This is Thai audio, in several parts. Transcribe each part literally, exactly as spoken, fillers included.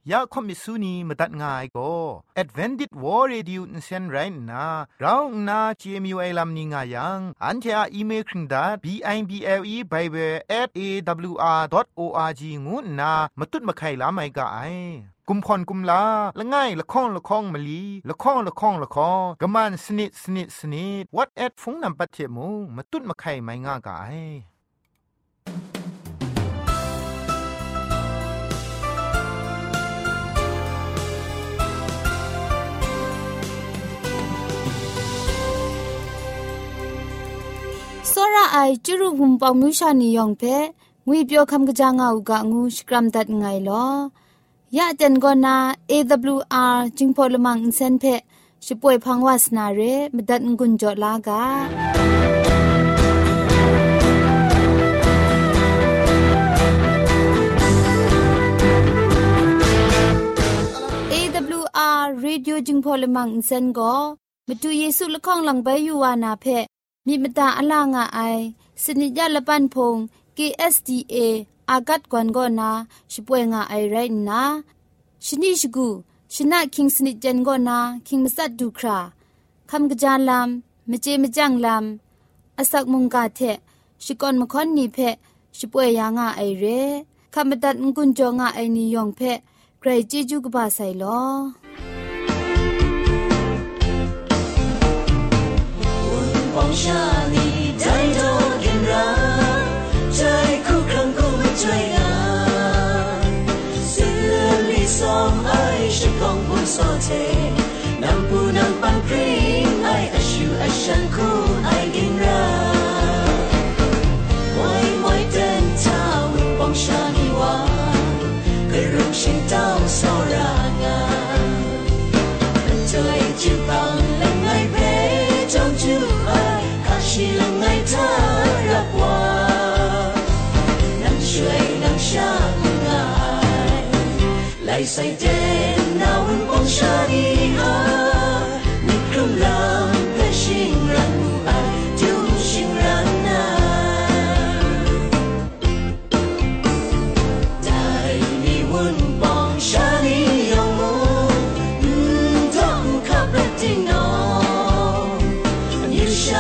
ยาคอมิสุนีมตัดง่ายก็ Advented War Radio นเซนไรนะเราหน้า จี เอ็ม ยู ไอ ลัมนิงายังอันเทออีเมลคิงดา บี ไอ บี แอล อี Bible แอท เอ ดับเบิลยู อาร์ ดอท โอ อาร์ จี งูนะมาตุ้ดมาไข่ลาไม่กะไอกุมพรกุมลาละง่ายละข้องละข้องมะลีละข้องละข้องละข้องกะมันสนิดสนิดสนิด What at ฟงนำปัจเจมูมาตุ้ดมาไข่ไม่ง่ากะไอစောရအိုင်ကျရုံပေါင်မြူရှာနီယောင်ဖဲငွေပြောခမ်ကကြငါဥကငူစကရမ်ဒတ်ငိုင်လောยะเจนกอนา เอ ดับเบิลยู อาร์ จิงพอลมังอินเซนเพชิป่วยพังวาสนาเรมดัดงุนจอลากา เอ ดับเบิลยู อาร์ Radio จิงพอลมังอินเซนก็มาดูเยซูละข้องหลังใบยูวานาเพมีมตาอลางาไอสนิยะละปันพง เค เอส ดี เออากัดกวนกอนาช่วยงาไอไรนะชนิชกูชนะคิงสนิจันกอนาคิงมัสัดดูคราคำกระจายลำมเจมจังลำอาศักมุงกาเทชิกอนมคอนนีเพช่วยยางาไอเรคำบัดงกุนจงาไอนิยองเพใครจีจูกบาไซลอ放下你再多点燃在苦坑苦追赶是理想爱是光不所见能不能帮 bring 爱爱修爱山苦爱点燃为为等他放下你我可容心到所让啊最就帮人爱陪终究爱是冷爱他让我能睡能相爱来塞点那温光下的河你空浪的心然无爱就欣然爱带你温光下的游牧嗯痛卡不定哦你下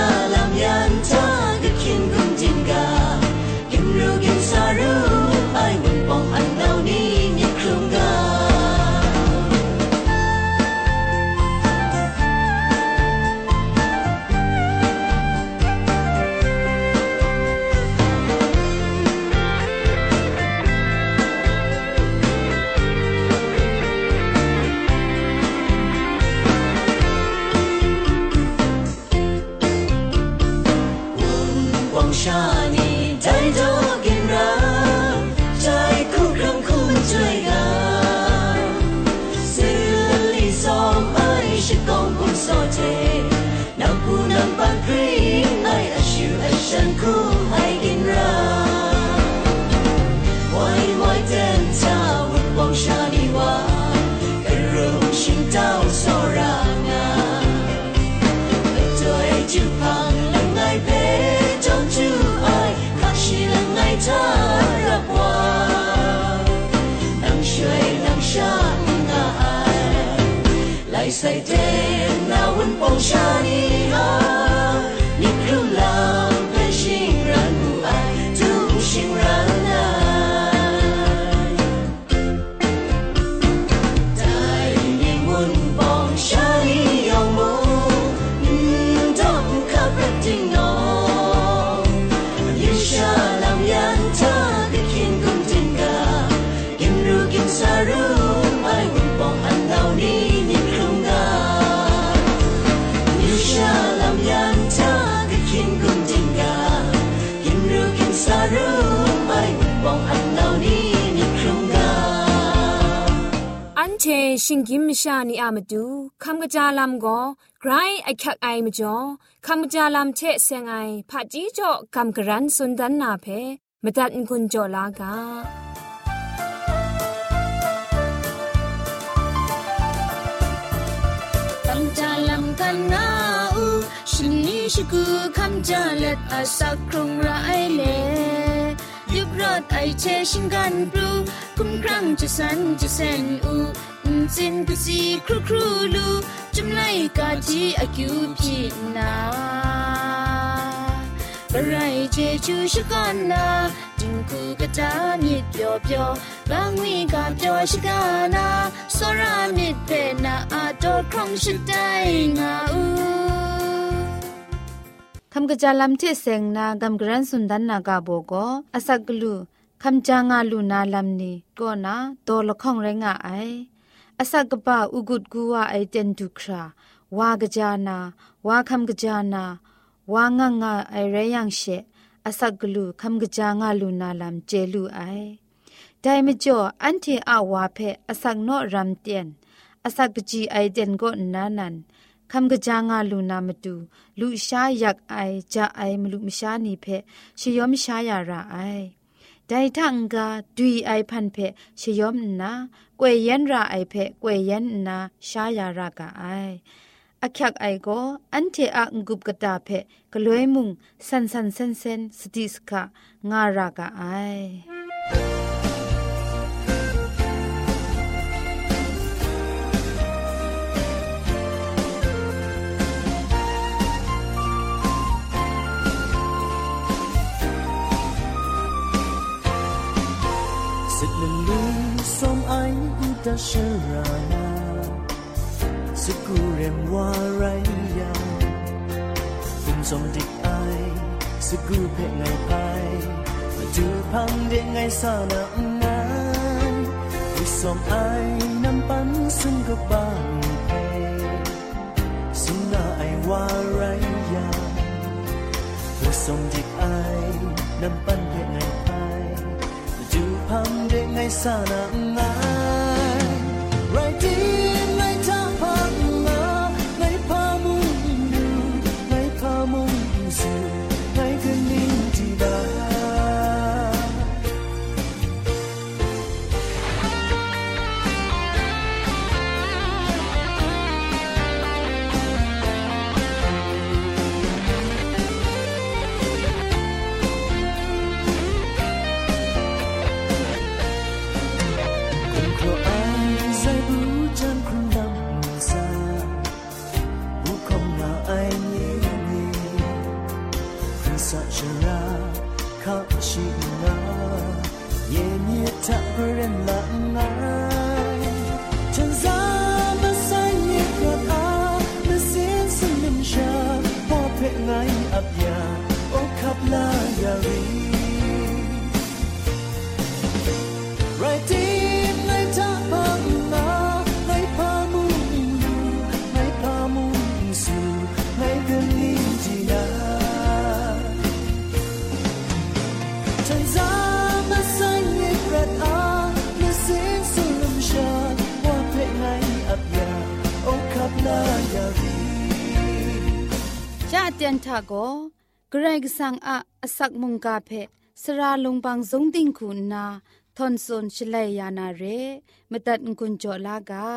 在电那温风下你啊你空浪的欣然无爱就欣然爱带你温风下你游牧嗯都卡不定哦一下浪yan他的天空天高今如今杀入爱温风安到你เชชิงกิมชานีอามาดูคำกระจาลำก็ไกรไอคักไอมาจ่อคำกระจาลำเชเซงไอผาจีจ่อคำกระรันสุนดันนาเพมาตัดกุญจ่อลากาคำจาลำกันนาอูชินีชิกูคำจาเล็ดอาศักครุงไรเล่ยุบรถไอเชชิงกันปรูคุ้มครั้งจะสันจะเซนอูจินกุซีครูครูลูจุมไลกาจีอากิวพีนาบะไรเจจูชะกันนาจิงคูกะจามิดเปียวเปียวบางวีกาเปียวชะกานาสรามิดเปนาอาโตครองชะไดงาอูคำกะจาลัมเทเซงนากำกรันสุนดันนากาโบโกอสักกลูคำจางาลูนาลัมนีก็นาโตละข้องไรงาไออสักกะปาอุกุดกูวาไอเตนตุคราวากะจานาวาคำกะจานาวางงะไอเรยังเชอสักกลูคำกะจางาลูนาลัมเจลูไอไดมจ่ออันเทอาวาเพอสักโนรัมเตียนอสักกะจีไอเดนก็นานันคำกะจางาลูนามตูลูชายักไอจะไอมลุมชานีเพชยอมชายาราไอไดทังกาดุยไอพันเพชยอมนากวยยันราไอเพกวยยันนาชายารากาไออักยักไอโกอันเทอะงกุบกะตาเพกลวยมุงสันสันเซนเซนสติสกางารากาไอ da sharana sigurem waraya kum som dik ai sigur pe ngai pai tu phang de ngai sa na ngai wi som ai nam pan sun go ba pe sun na ai waraya wi som dik ai nam pan pe ngai pai tu phang de ngai sa na ngai right in my top of la my pamu my pamu su my ganin di da เตียนทาโกเกรกสังอะสักมุงกาเพสราลงบางสงติงคุณนาทอนซนชลัยยานาเรมตัดกุญจลากา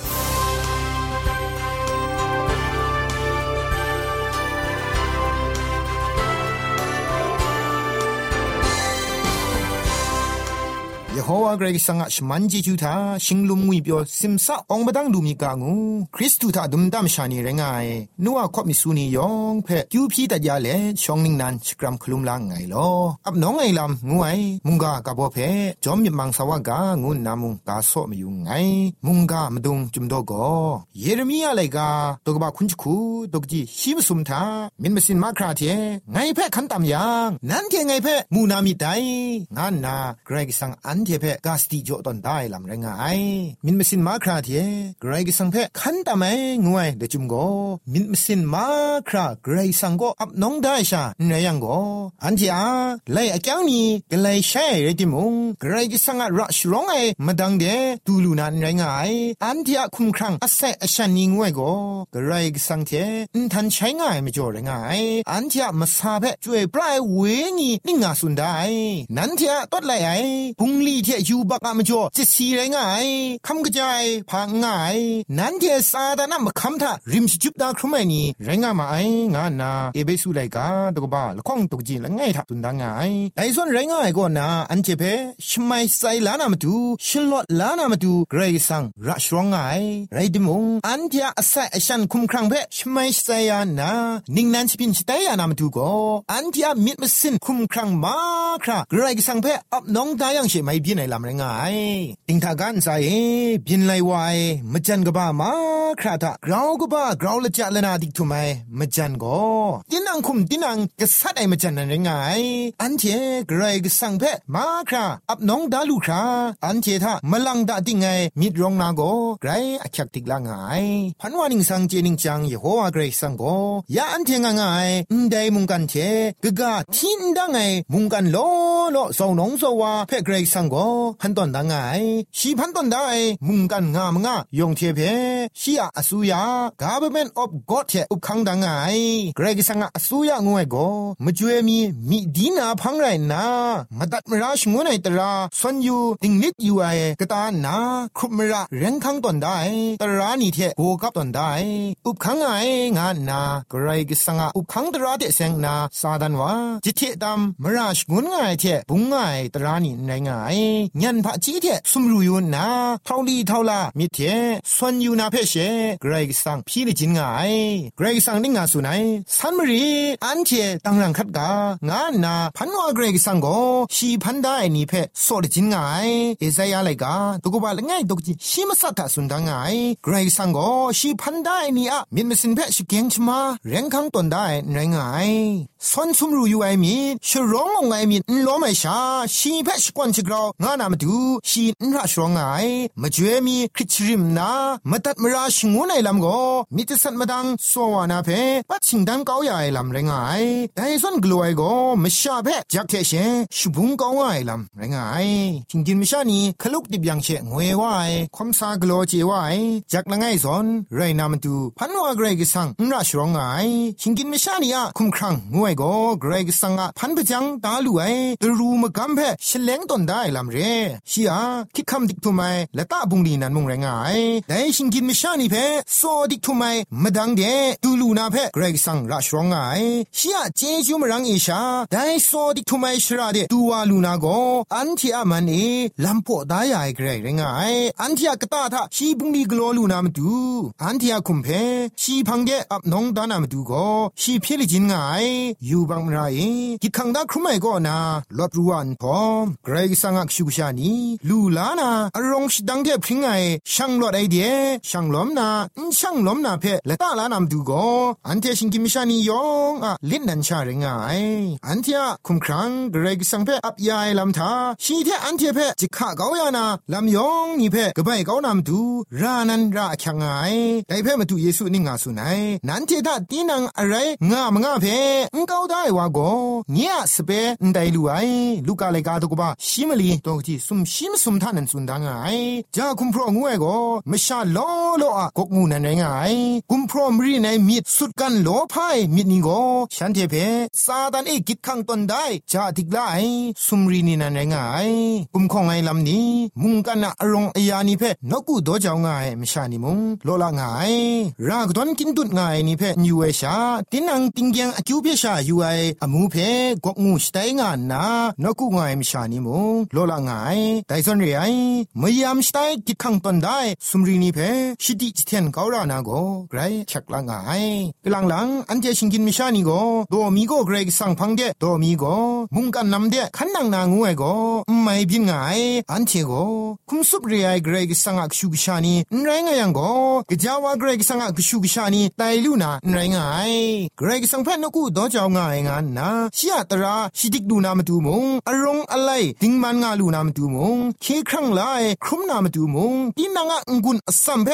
ยะโฮวาเกรกสังอะชมันจิจูทาชิงลุมงุยเปียวซิมซาองบดังดูมีกางูคริสตูทาดุมดามชานีเรงายนัวคบมิสูนียองเพกิวพีตัดยาเลชองนิงนันสกรัมคลุมลางไงลออับน้องไงลำงูไอมุงกากะบ่เพจอมมิมังสาวกางูนามุงกาโซมยุงไงมุงกามดุงจุมโดโกเยเรมียาไลกาตกบาคุนจคูตกจีชิมสุมทามินมสินมาคราเทไงเพคันตามยังนั้นเทไงเพมูนามิไดงานนาเกรกสังอันเทเพกาสติโจตอนได้ลำแรงไอมินมสินมาคราเทเกรกสังเพคันตามไงวยเดจุมโกมินมสินมาคราเกรกสังโกอับน้องได้ชาเนยังโกอันที่อาไลอาแก้วนี้ก็ไลใช้เรติมงเกรกสังรัชร้องไอมาดังเดตูลูนันแรงไออันที่อาคุ้มครั่งอาศัยอาชันนิงไว้โกเกรกสังเทนทันใช้ง่ายไม่จ่อแรงไออันที่อามาซาเพช่วยปลายเวงีนิ่งาสุนได้นั้นที่อาต้นไลไอพุงลีลีเทยูบักอะมจ่อจิสีไรงายคำกระจายพางง่ายนั้นเทซาดานะมะคำทะริมชิจุบดาครุไมนี่ไรงามาไองานาเอเบสุไลกาตกบ้าละข้องตกจีละง่ายทับตุนดางายไอส่วนไรงายก็นาอันเจเพชไมไซลานามาดูชลอดลานามาดูเกรซังรัชรองง่ายไรดิมงอันเทียอาศัยฉันคุมครังเพชไมไซยานานิ่งนันสปินสไตยานามาดูก็อันเทียมิดมสินคุมครังมาคราเกรซังเพอับน้องตายังเชไม่บินไอลำไรงายติงทากันใจบินไลวายมจันกบ้ามาคราตากราวกบ้ากราวละจัลนาดิกทุไมมจันก็ตินังคุมตินังกษัตริย์ไอมจันนั่นไรงายอันเทเกรกสังเพมาคราอับน้องดาลูคราอันเททามลังดาดิงไงมิดรองนาโกไกรอักยักติกลางไงพันวานิงสังเจนิงจังเยโฮวาเกรสังโกยาอันเทงไงอุนไดมุงกันเทกะกะทินดังไงมุงกันโลโลสองน้องสวาเพเกรสังโกพันตอนดังไงชีพันตอนได้มุงกันงามงะยงเทเพชีอาอสุยา Government of God เทอุคังดังไงเกรกสังอสุยางวยโกมจวยมีมีดีนาพังไรนามาตัดมราชงวนไอตราสวนอยู่ติงนิดอยู่ไอกตานาครุมระเร่งคังตอนได้ตรานี่เทโกกับตอนได้อุบคังไองานนาเกรกสังอุบคังตราเดเซงนาซาดันวาจิเทดามมราชงวนไงเทบุงไงตรานี่ไงไงยันพะจีเทสุมรูยูนาเท่าลีเท่าลามิเทสวนอยู่นาเพเชเกรกสังพี่ลิจินไงเกรกสังนิงาสุนัยสันมรีอันเทตังรังคัดกางานนาพันวาเกรกสังโกชีพันได้นี่เพสอดจินไงเอซายาไลกาตุกบาลง่ายตุกจิชิมสัตตะสุนดังไงเกรกสังโกชีพันได้นี่อะมินมสินเพชิเกงชมาเร่งคังตนได้ไงไงสอนซุมรูอยู่ไอมีชร้องไงมีนล้อไม่ชาชีเพชกวนชิกรางานามาดูชีนราชร้องไงมาจวยมีคริชริมนามาตัดมราชงวนไอลำโกมิตรสัตมาดังสวานาเพปัดชิงดังเก้าใหญ่ลำไรงไงแต่ส่วนกลัวไอโกมชาเพจักเทเชชุบุงเก้าใหญ่ลำไรงไงจริงจริงไม่ใช่นี่ขลุกดิบยังเชงวยว่าไอความซากลัวเจว่าไอจักละไงส่วนไรนามาดูพันวาเกรกสังราชร้องไงจริงจริงไม่ใช่นี่อะคุ้มครั่งงวยโกเกรกสังอะพันพจังตาลุไอตรูมกำเพเฉลงตนได้ลำเรชีอาคิดคำดิกทุไมและตาบุงดีนันมุงไรงไงแต่จริงจริงไม่ใช่นี่เพโซดิกทุไมมาดังเดตูลูนาเพเกรกสังราชร้องไงชีอาเจจูมรังเอชาแต่โซดิกทุไมชราเดตูวาลูนาโกอันที่อามันเอลำโพดายายเกรกไรงอันที่อากตาทาชีบุงดีกลัวลูนามาดูอันที่อาคุมเพชีพังเดอับน้องดานามาดูโกชีเพียริจินไงอยู่บางไรกิดขังดาครุไมก็นาลอดรู้วันพอมเกรกสังอักชุกชานีลูลานาอารมณ์ดังเทพริงไงช่างลอดไอเดียช่างล้มนาช่างล้มนาเพและตาลานามดูโกอันที่ชิงกิมิชานียองอ่ะลิ้นนันชาเรงไงอันที่อาคุมครั้งเกรกสังเพอับยายลำทาชีเทอันที่เพจิกขาเกาอยานาลำยองนี่เพกบไปเกานามดูรานันราแข็งไงแต่เพมาดูเยซูนิงาสุนัยนั้นเทถ้าตีนังอะไรงามงาเพงเกาได้ว่าโกเนี่ยสเปนได้รู้ไอลูกาเลกาตุกบ้าชิมลีตัวที่ซุมชิมซุมท่านันสุนดังไงจะคุมพรองวยโกไม่ชาล้อล้ออะกงูนันไงคุมพรอมรีในมิดสุดกันล้อพายมิดนี่โกฉันเทเพซาตันเอกิดขังตนได้จะติกไลซุมรีนี่นันไงคุมของไอลำนี้มุงกันอะรงไอยานี่เพนกูโดเจ้าไงไม่ชานี่มุงโลละไงรากดอนกินตุดไงนี่เพยูเอชาตินังติงยังอคิวเพชายูไออมูเพกงูสไตงานนานกูไงไม่ชานี่มุงโลละไงแต่ส่วนเรื่องไม่ยามสไตกิดขังตนได้ซุมรีนี่เพชิดิจิเทนเกาลานาโกไกรชักละไงกลางหลังอันเจชิงกินไม่ชานี่โกโดมีโกเกรกสังพังเดโดมีโกมุงกันนำเดขันนังนางวยโกไม่บินไงอันเทโกคุมสุบเรียเกรกสังอักชูกชานีไรงยังโกกจาวาเกรกสังอักชูกชานีไตลูนาไรงเกรกสังเพนกูโดเจ้าไงงานนะชียตราชิดิกดูนามาดูมงอารมณ์อะไรติงมันงาลูนามาดูมงเคครั้งไลครุมนามาดูมงตีนังอังกุนอสัมเพมจู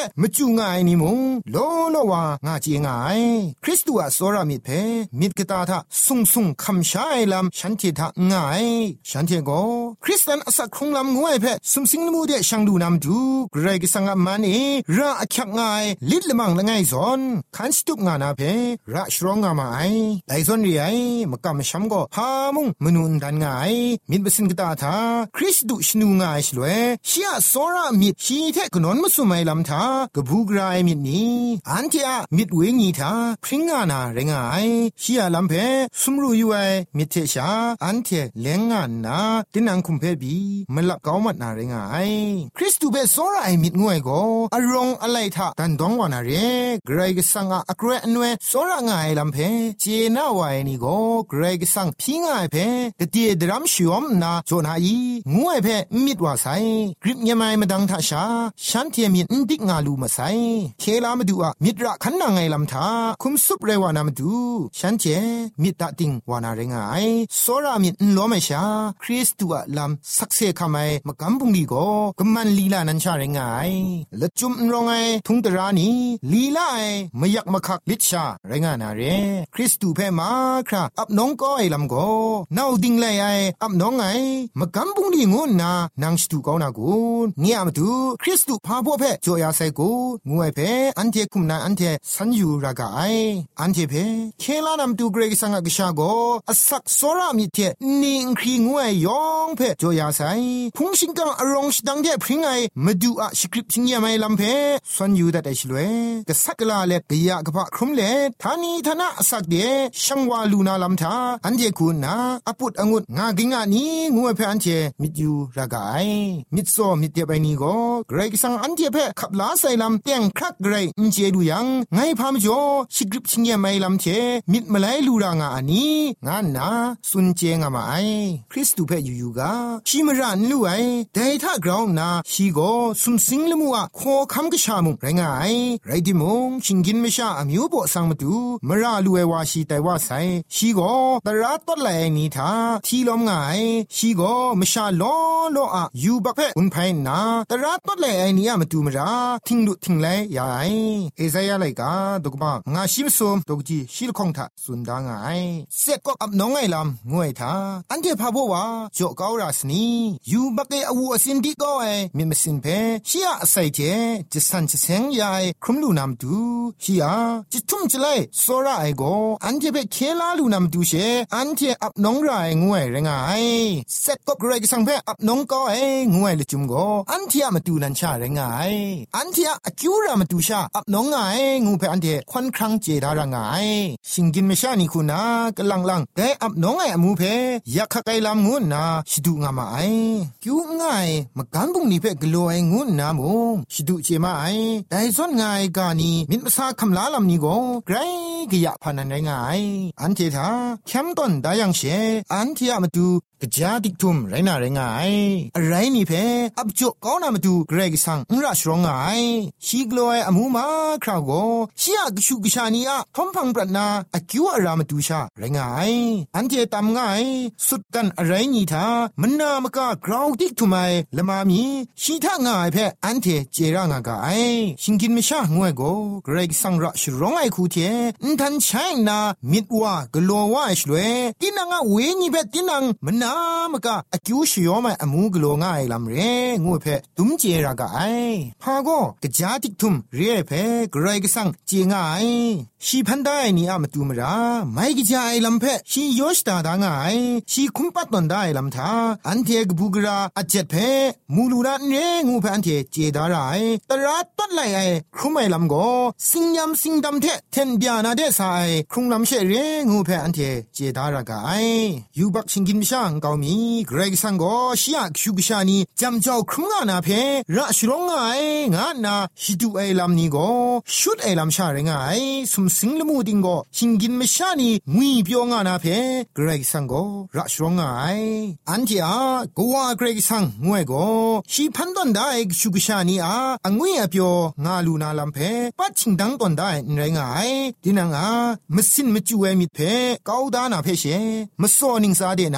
ง่ายนี่มุงโลโลวางาจีง่ายคริสต์อะโซรามิเพมิดกตาทะซุงซุงคำชายลำฉันเททะง่ายฉันเทโกคริสเตียนอสักคงลำงวยเพสุมสิงลมูเดช่างดูนำดูเกรกสังมันเอระอักง่ายลิดละมังละง่ายซอนขันสตุกงานาเพระชรองงามาไอไลซอนรีไอมกำช้ำก็พามุงมนุนดันง่ายมิดบสินกตาทาคริสต์ชนูง่ายชลวยเชียโซรามิดชีเทกนนมุสุไมลำทากบูกรายมิดนี้อันเทียมิดเวงีทาพริ้งงานาเรงายเชียลำเพสุมรูยูไอมิดเทชาอันเทเลงงานนาตินังคุมเพบีมลับเกามัดนาเรงายคริสต์เบโซราไอมิดงวยก็อารองอะไรทาตันดองวานาเรเกรกสังอะเกรนเวโซราง่ายลำเพเจน่าวายนี่ก็เกรกสังพิงง่ายเพตเตียดรัมชิวมนาโจนายีงวยเพมิดว่าไซกริบยามายมาดังทาชาฉันเทียมิดดิกงาลูมาไซเคลามาดูอะมิดระขันนางไงลำทาคุมซุปเรวานามาดูฉันเจมิดตะติงวานาเรงายโซรามิดล้อไม่ชาคริสต์อะลำสักเซคาไมมากำปุงดีก็กำมันลีลานันชาเรงายละจุมรองไอทุงตรานีลีลาไอไม่อยากมาคักลิชาเรงานาเรคริสต์เพมาคราอับน้องก็ไอลำก็น่าดิ่งเลยไออับน้องไอมากำปุงดีงูนานางสตูก็นากูเงียมาดูคริสต์พาพวกเพจอยาไซกูงูไอเพอันเทคุมนาอันเทสันยูรากาไออันเทเพเคลานำดูเกรกสังกชาโกอสักโซรามิเทนิงครีงูไอยองเพจอยาไซพุงชิงกังอรองชดังเทพริงไอมาดูอะสคริปชิงยาไมลำเพสันยูดัดไอชลเวกสักลาเล็กยากพะครุมเล็ทานีทนะสักเดช่างวาลูนาลำทาอันเทคูนาอปุดองุดงากิงานีงูไอเพอันเทมิดยูรากาไอมิดโซมิดเตไปนีโกเกรกสังอันเทเพขับลาไซลำเตียงครักเกรอินเจดูยังไงพามจ่อสคริปชิงยาไมลำเทมิดมาไลลูรางาอันนี้งานนาสุนเจงามาไอคริสต์เพยูยูกาชิมรันลู่ไอแต่ถ้ากราวนาชีโกสุมสิงลมัวขอคำกะชามุงไรงายไรดิมงชิงกินไม่ชาอมิวโบสังมาดูมราลู่ไอวาชีแต่ว่าไซชีโกตระตดไหลนี่ทาทีลมงายชีโกมชาล้อล้ออะยูบักเพอุนไพนาตระตดไหลไอนี่มาดูมราทิงลุทิงไลยาไอเอซายาไลกาดกบางาชิมซุมดกจีชิลคงทาสุนดางายเสกก็อับน้องไอลำงวยทาอันเทพาบัวโจกาวราสนียูบักเออวูอสินดิก็ไอมิมสินเพชียไซเจจิสันจิเซงยายครุมลูนามดูชียจิทุ่มจิไลโซราไอโกอันเทเพเคลาลูนามดูเชอันเทอับน้องรายงวยเรงายเสกก็เกรกสังเพอับน้องก็ไองวยละจุมโกอันเทมาดูนันชาเรงายอันเทอคิวรามาดูชาอับน้องไงงูเพอันเทควันครั้งเจดารางายสิงกินไม่ชานี่คุณากลังลังแต่อับน้องไงอมูเพอยากขักไอลำงูนาชิดูงามาไอคิวง่ายมากันบุงนี่เพกลัวไองูนามุงชิดูเจมาไอแต่ส่วนง่ายกานีมินภาษาคำลาลำนี้ก็ไกรกะยะพานันไรงายอันเทธาแคมต้นได้ยังเชอันเทียมาดูกะจาดิกทุมไรนาไรงายอะไรนี่เพอับจุก้าวนามาดูเกรกสังอุราชรองไงชีกลัวไออมูมาคราวก็ชียกชูกชานีอะทอมพังปรนาอคิวอารามาดูชาไรงายอันเทตามง่ายสุดกันอะไรนี่ทามันนามกากราวดิกทุไมละมามีชีทางง่ายเพอันเทเจรางากาไอชิงกินไม่ชางวยก็เกรกสังราชรองไอคูเทนทันใช้นามิดว่ากลัวว่าไอชลเวตินังอะเวนี่เพตินังมันนามกาอคิวชิโยไมอมูกลัวง่ายลำเรงวยเพตุมเจรากาไอพาก็กะจาดิกทุมเรียเพเกรกสังเจง่ายชีพันได้นี่อะมาดูมราไม่กิจายลำเพชีโยชตาดางายชีคุมปัดตอนได้ลำทาอันเทกบูกราอเจ็ดเพมูลูระเนงูเพอันเทเจดารายตระตัดไหลไอครุมไอลำโกสิงยำสิงดำเทเทนเบียนาเดสายครุงลำเชเรงูเพอันเทเจดารากายยูบักชิงกินมิช่างเกามีเกรกสังโกชียคิวกชานีจำเจ้าครุมงานาเพระชรองไองานาฮิดูไอลำนี้โกชุดไอลำชาเรงไอสุมสิงละมูดิงโกชิงกินมิชานีงุยเปียวงานาเพเกรกสังโกระชรองไออันที่อากัวเกรกสังงวยโกชีพันตอนได้ชุกชานีอาอังวยเปียวงาลูนาลำเพปัดชิงดังตอนได้ไรงายดินังอามสินมจูเอมิเพกาวดานาเพเชมสอนิงซาเดนาเกร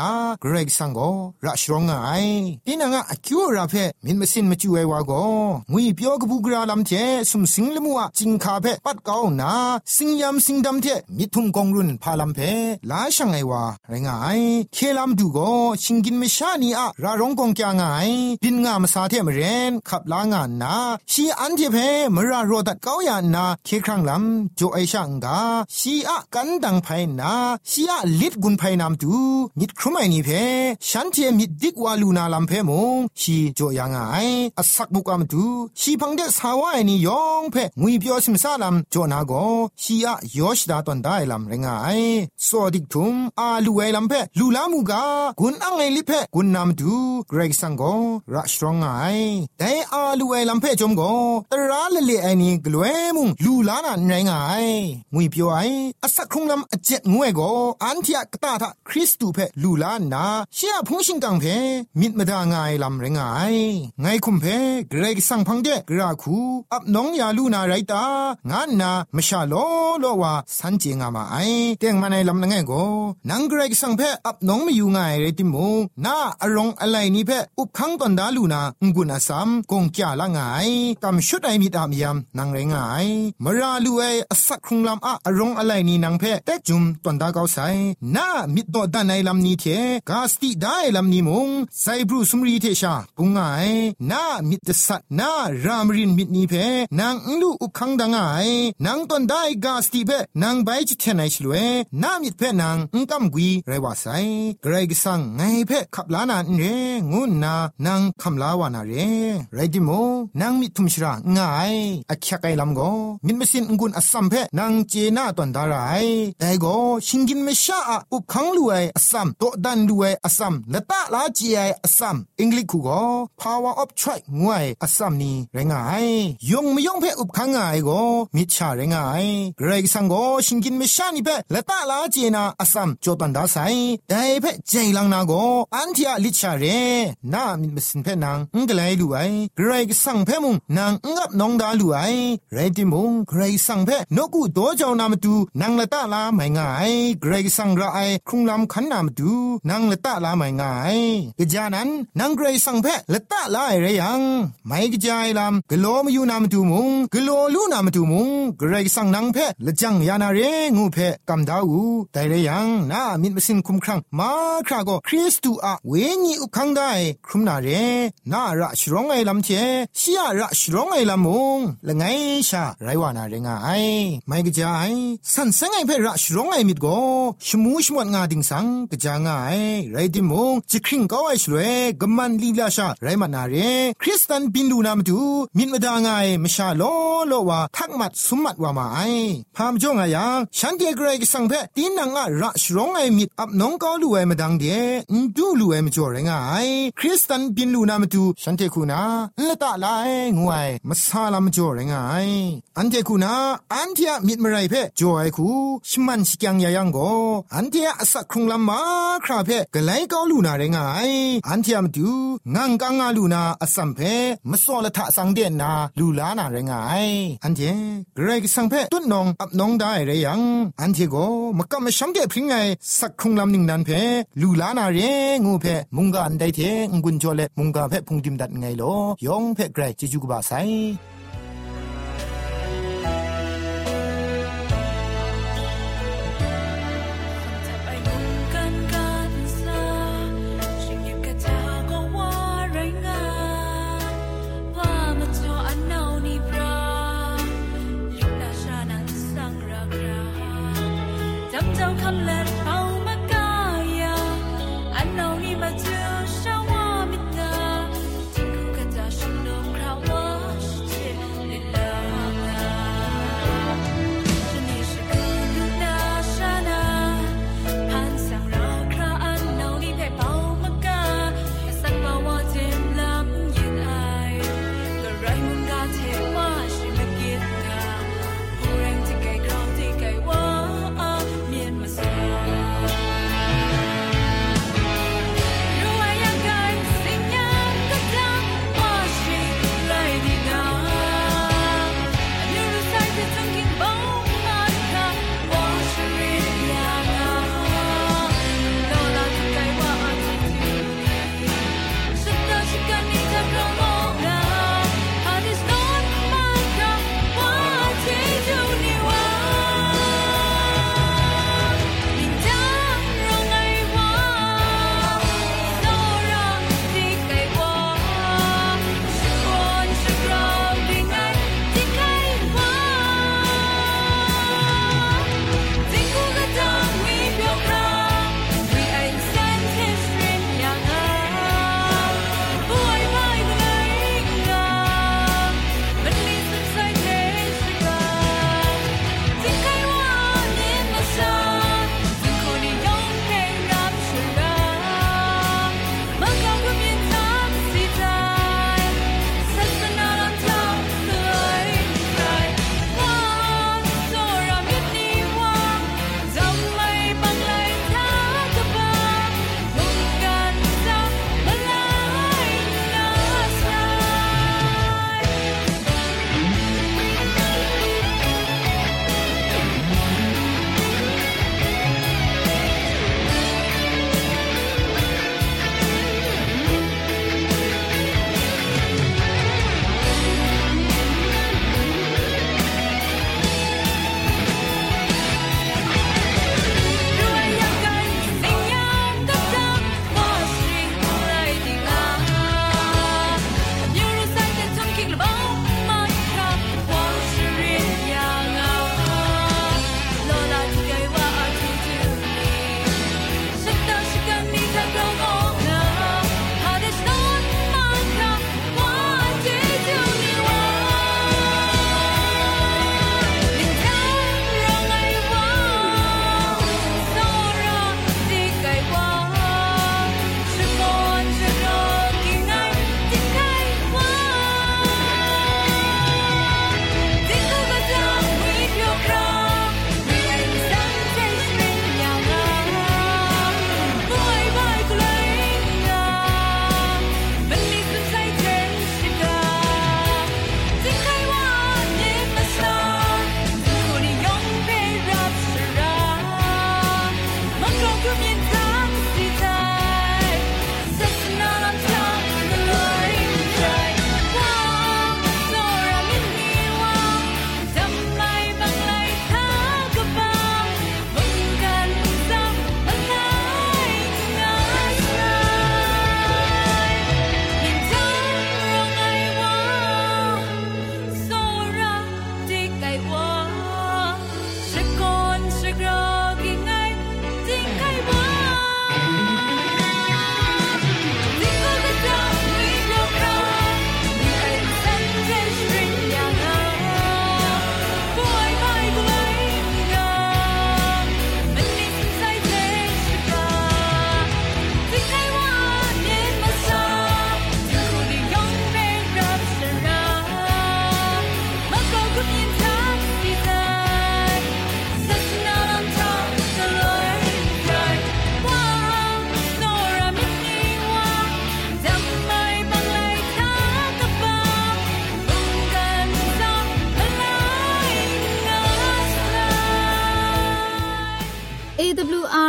เกรกสังโกระชรองไงตีนางะอคิวราเพมินมสินมจูเอวาโกงุยเปียวกบูกราลำเจสุมสิงลมัวจิงคาเพปัดเกานาสิงยามสิงดำเทมิทุมกงรุนพาลำเพลาช่างไอวาไรงายเคลำดูโกชิงกินไม่ชานีอะรารองกงแกงายบินงามสาเทมเรนขับลางานนาชีอันเทเพมราโรดัดเกาอยานนาเคครั้งลำโจไอช่างกาชีอะกันดังไพนาชีอะลิดกุนไพนามตูนิดครุไมนี่เพฉันเทมิดดิกวาลูนาลำเพมงชีโจยังไงอสักบุกามตูชีพังเดสาวายนี่ยองเพงุยเปียวสิมซาลำโจนาโกชีอะยอชดาตอนได้ลำเรงไงสอดิกทุมอาลูไอลำเพลูลามูกากุนอังไอลิเพกุนนามตูเกรกสังโกรัชรองไงแต่อาลูไอลำเพจมโกตราเลเลไอนี่กลวยมุงลูลานาไรงายงุยเปียวไออสักครุงลำอเจ็ดงวยโกอันที่กตาทะคริสตูเพลูลานาเชียพุงชิงกังเพมิดมดางายลำเรงไงไงคุมเพเกรกสังพังเดกราคูอับน้องยาลูนาไรตางานนามชาโลโลวาสันเจงามาไอเตียงมาในลำนังไงโกนังเกรกสังเพอับน้องไม่อยู่ง่ายไรติมูนาอารมณ์อะไรนี่เพอุบขังตอนดาลูนางกุนอาซัมกงจ่าละง่ายกำชุดไอมิดามยามนางไรง่ายมราลูเออสักครุงลำอะอารมณ์อะไรนี่นางเพแต่จุมตอนดาเกาไซนามิดโดดันในลำนี้เทกาสติได้ลำนี้มงไซบรูสมรีเทชาปุงง่ายนามิดสัตนารามรินมิดนี้เพนางลูอุบขังดังง่ายนางตอนได้กาสติเพนางใบจิตเทนไอชลเวนามิดเพนางอุกำกุยไรว่าไซเกรกสังไงเพขับลานานเรงุนนานางคำลาวานาเรไรดิโมนางมิดทุมชราง่ายอักขยไกลำโกมิดมสินกุนอสัมเพนางเจนาตอนดารายแต่โกชิงกินไม่ชาอุบขังรวยอสัมโตดันรวยอสัมละตะลาจีไออสัมอังกฤษคูโก power of try งวยอสัมนี่ไรงายยงไม่ยงเพอุบขังง่ายโกมิดชาไรงายเกรกสังโกชิงกินไม่ชานี่เพละตะลาจีนาอสัมโจตันดาไซแต่เพเจลังนาโกอันที่อะลิชาเรนามิดมสินเพนางอุงกไลลูไอเกรกสังเพมุงนางงับน้องดาลูไอเรติมุงเกรกสังเพนกูโตเจ้านามตูนางละตะลาไม่ง่ายเกรกสังระไอครุงลำขันนามตูนางละตะลาไม่ง่ายกะจานั้นนางเกรกสังเพละตะลาไอเรยังไม่กะจายลำกะโลมอยู่นามตูมุงกะโลลูนามตูมุงเกรกสังนางเพละจังยานาเรงูเพกำดาอูแต่เรยังนามิดมสินคุมครังมาคราโกคริสตูอะเวญีอุคังได้ครุมนาเรนาระชรองไอลำเทชียระชรองไอลำมุงละไงชาไรวานาเรงไอไม่กะจายสันเซงไอเพระชรองไอมิดโกชมูชมวดงาดิงสังกะจางไอไรดิมุงจิคริงก้อยชลเวกมันลีลาชาไรมานาเรคริสตันบินดูนามตูมิดมดางไงมชาโลโลวาทักมัดสุมัดวามาไอพามจ่องอะยังฉันเดเกรกสังเพตีนังอะระชรองไอมิดอับน้องก้าลูไอมาดังเดนดูลูไอมจ่อเรงไอคริสตันบินดูนามตูฉันเทคูนาละตะลายงวยมาซาลามจ่อเรงไออันเทคูนาอันเทียมิดมไรเพจ่อไอคูชมันสิกังยายังโกอันเทียอสักครุงลำมาคราเพกะไลก้าลูนาเรงไออันเทียมตูงังกังอาลูนาอสัมเพมสอละทะสังเดนาลูลานาเรงไออันเทเกรกสังเพตุนนองอับน้องได้เรยังอันเทโกมกะมะชัมเดพริงไงสักครุงลำนิงนันเพลูลานาเรงูเพมุงกะอันไดเทงกุนจอเลมุงกะเพพุงดิมดัดไงโลยองเพเกรจิจุกบาไซ Myanmar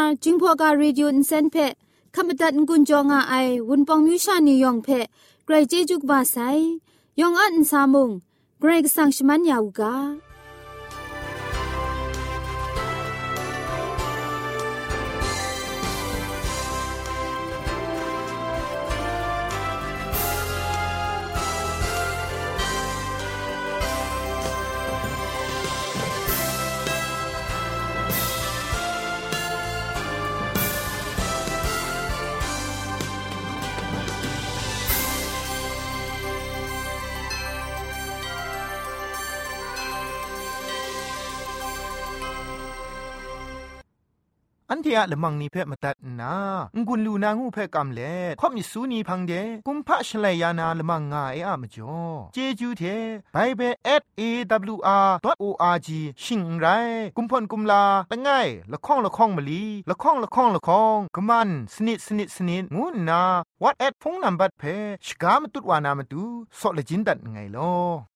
จิงพอกาเรดิโออินเซนเพขมตัดงุนจองอาไอวุนปองมิวชานียองเพไกรเจจุกบาไซยองอันซามุงไกรกสังชมันยาวกาอันที่อะละมังนิเพ่มาตัดนางุนลูนางูเพ่กำเล่ข่อมิสูนีพังเดกุมพะชลัยยานาละมังงาเออะมจ่อเจจูเทไบเบิล แอท เอ ดับเบิลยู อาร์ ดอท โอ อาร์ จี ชิงไรกุมพ่นกุมลาละง่ายละข้องละข้องมะลีละข้องละข้องละข้องกะมันสนิดสนิดสนิดงูนาวัดแอดพงนัมบัดเพ่ชกามตุดวานามตุซอเลจินดัดไงลอ